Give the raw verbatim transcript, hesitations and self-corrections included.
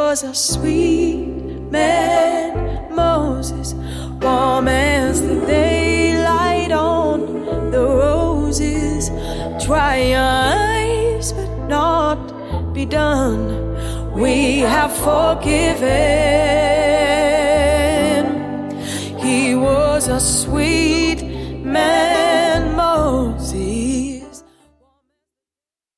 was a sweet man, Moses, warm as the daylight on the roses. Dry your eyes, but not be done. We have forgiven. He was a sweet man.